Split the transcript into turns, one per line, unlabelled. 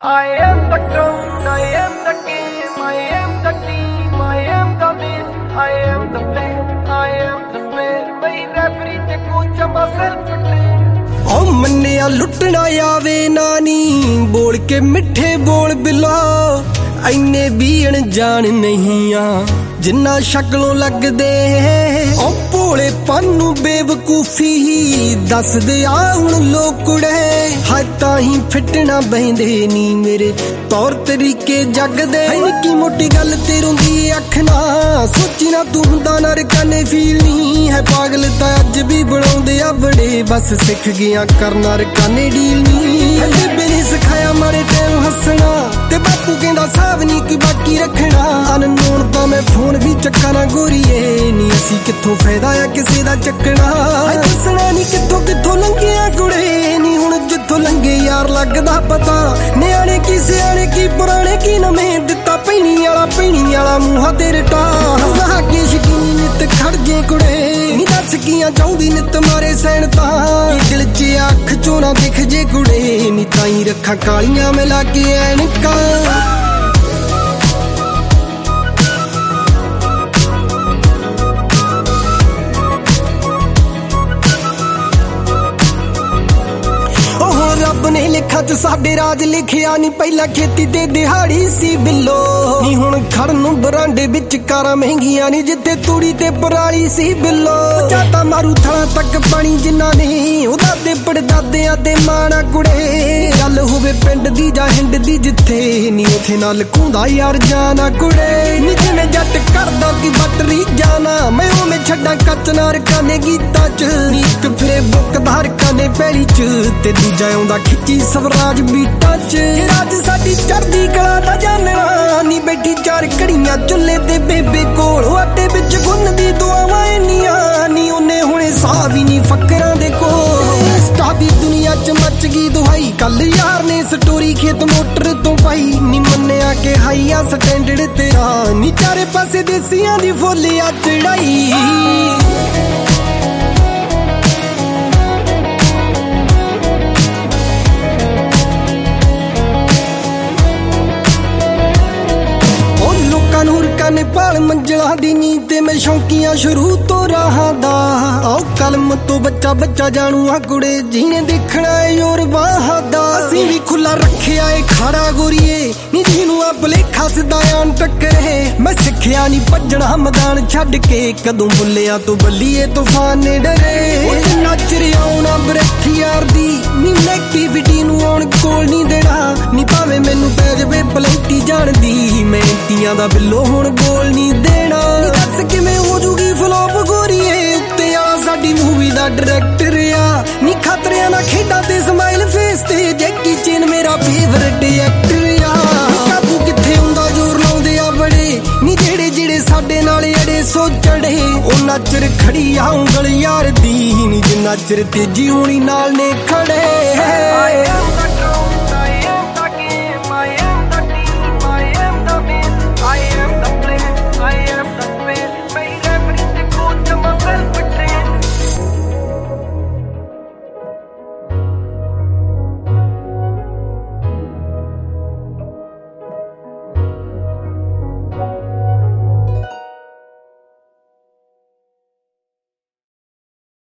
I am the crown, I am the game, I am the team, I am the win, I am the plan, I am the spare. My referee te coach myself train.
ओ मन्निया लुटना आवे नानी बोल के मिठे बोल below इन्ने भी अनजान नहीं आ जिन्ना शक्लों लगदे ओ भोले पानू बेवकूफी ही दस दे आ हुण लोग कुड़े हाय ताही फिटना बहिंदे नी मेरे तौर तरीके जगदे निक्की मोटी गल ते रोंदी अख ना सोची ना तू हुंदा ना रकाने फील नहीं है पागल तां अज भी बनाउंदे आ बड़े बस सिख गया करना रकाने डील नहीं बेबे ने सिखाया मारे टाइम हसना ते बापू कहंदा साहब नी की बाकी रखना अननोन तां मैं फोन भी चक्का ना गोरीए नी असी कित्थों फायदा आ किसे दा चक्कना दसना नी कित्थों कित्थों लंघिया कुड़े नी हुण जित्थों लंघे यार लगदा पता नियाणे की सियाणे की पुराणे की नवें दित्ता पैणी वाला मूंहा ते रटा ना के शकीनी नित खड़ जे कुड़े नी दस कियां चाहुंदी नित मारे सैन तां दिल च अख चों ना दिख जे कुड़े नी ताई रखा कालियां मिला के ऐनकां रब ने लिखा च साडे राज लिखिया नी पहला खेती ते दिहाड़ी सी बिल्लो नी हुण खड़न नूं बरांडे विच कारां महंगियां नी जिथे तूड़ी ते पराली सी बिल्लो जाता मारू थड़ा तक पानी जिन्ना ने ओ दादे पड़दादियां ते माणा कुड़े गल होवे पिंड दी जां हिंड दी जिथे नी उथे ना लकूंदा यार जाना कुड़े नी जिवें जट करदा की बटरी जाना मैं ओवें छड्डां कच नार काने गीतां च नी इक फिरे बुकदार काने पैली च ते दूजा आउंदा खिच्ची स्वराज बीटा च राज साडी चढ़दी कला दा जानना नी बैठी चार घड़ियां चुल्ले ते बेबे कोल आटे विच गुन्नदी दुआवां इन्नियां नी ओने हुणे साह भी नी फकरां दे कोल इंस्टा दी दुनिया च मच गई दुहाई कल यार ने स्टोरी खेत मोटर तो पाई नी मन्निया के हाई आ स्टैंडर्ड तेरा नी चारे पासे देसियां दी फुल्लिया चढ़ाई नेपाल मंजिला दी नींद ते मैं शौकियां शुरू तो रहा दा आओ कलम तो बच्चा बच्चा जानू आ कुड़े जीने देखना है योर बाहा दा असी भी खुला रखिया है खाड़ा गोरीए नी जीनू आ भलेखा सिद्धायान टक्करे मैं सिखिया नी भजना मैदान छड्ड के कदों बुल्लिया तो बल्लीए तूफान ने डरे नच रिया ना बरखी यार दी नी नेगेटिविटी नू आउण कोल नहीं देना नी भावें मैनू पै जावे पलैंटी जान दी मैं इंतियां दा बिल्लो हुण गोल नहीं देना दस किवें हो जूगी फ्लॉप गोरीए उत्ते आला साडी मूवी दा डायरेक्टर आ नी खतरियां ना खेडां ते स्माइल फेस ते जैकी चैन मेरा फेवरेट एक्टर आ काबू किथे हुंदा जोर लाउंदे आ बड़े नी जेड़े जेड़े साडे नाल अड़े सो चढ़े ओ नचर खड़ी आ उंगल यार दी नी जिन्ना चिर तेजी होनी नाल ने